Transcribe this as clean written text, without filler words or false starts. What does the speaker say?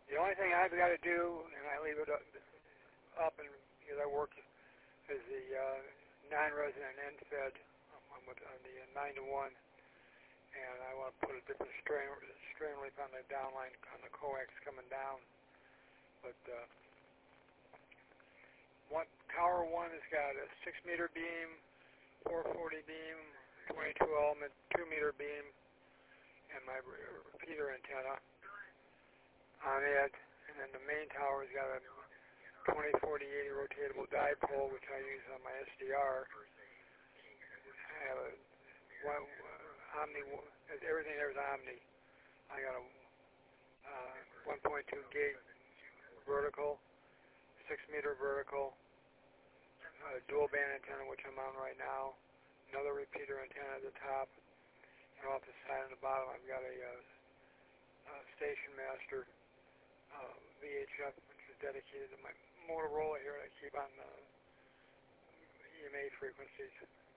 The only thing I've got to do, and I leave it up and because I work as the non-resident end fed on the 9 to 1, and I want to put a different strain leaf on the downline on the coax coming down. But tower 1 has got a 6-meter beam, 440 beam, 22 element, 2-meter beam, and my repeater antenna on it. And then the main tower's got a 20, 40, 80 rotatable dipole, which I use on my SDR. I have a Omni, everything there is Omni. I got a 1.2 gig vertical, 6-meter vertical, dual band antenna, which I'm on right now, another repeater antenna at the top, and off the side and the bottom I've got a Station Master VHF, which is dedicated to my Motorola here that I keep on EMA frequencies.